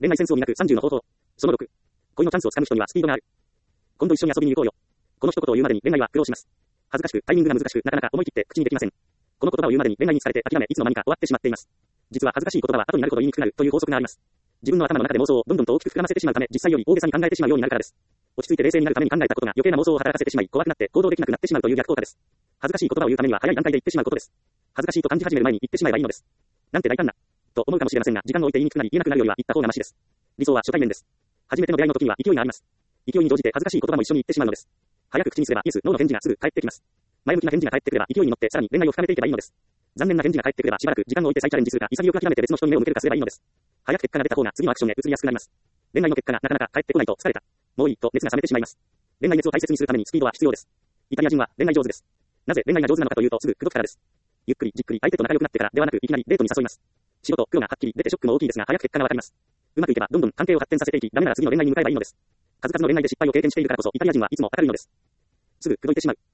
恋愛センスを磨く30の方法。その6。恋のチャンスをつかむ人にはスピードがある。今度一緒に遊びに行こうよ。この一言を言うまでに恋愛は苦労します。恥ずかしく、タイミングが難しく、なかなか思い切って口にできません。この言葉を言うまでに恋愛に疲れて諦め、いつの間にか終わってしまっています。実は恥ずかしい言葉は後になるほど言いにくくなるという法則があります。自分の頭の中で妄想をどんどんと大きく膨らませてしまうため、実際より大げさに考えてしまうようになるからです。落ち着いて冷静になるために考えたことが余計な妄想を働かせてしまい、怖くなって行動できなくなってしまうという逆効果です。恥ずかしい言葉を言うためには早い段階で言ってしまうことです。恥ずかしいと感じ始める前に言ってしまえばいいのです。なんて大胆な、と思うかもしれませんが、時間を置いて言いにくくなり言えなくなるよりは言った方がマシです。理想は初対面です。初めての出会いの時には勢いがあります。勢いに乗じて恥ずかしい言葉も一緒に言ってしまうのです。早く口にすればイエス、ノーの返事がすぐ返ってきます。前向きな返事が返ってくれば勢いに乗ってさらに恋愛を深めていけばいいのです。残念な返事が返ってくればしばらく時間を置いて再チャレンジするか、潔く諦めて別の人に目を向けるかすればいいのです。早く結果が出た方が次のアクションへ移りやすくなります。恋愛の結果がなかなか返ってこないと疲れた。もういいと熱が冷めてしまいます。恋愛熱を大切にするためにスピードは必要です。イタリア人は恋愛上手です。なぜ恋愛が上手なのかというとすぐ口説くからです。ゆっくりじっくり相手と仲良くなってからではなくいきなりデートに誘います。仕事、苦労がはっきり出てショックも大きいですが早く結果がわかります。うまくいけばどんどん関係を発展させていき、ダメなら次の恋愛に向かえばいいのです。数々の恋愛で失敗を経験しているからこそイタリア人はいつも明るいのです。すぐ口説いてしまう。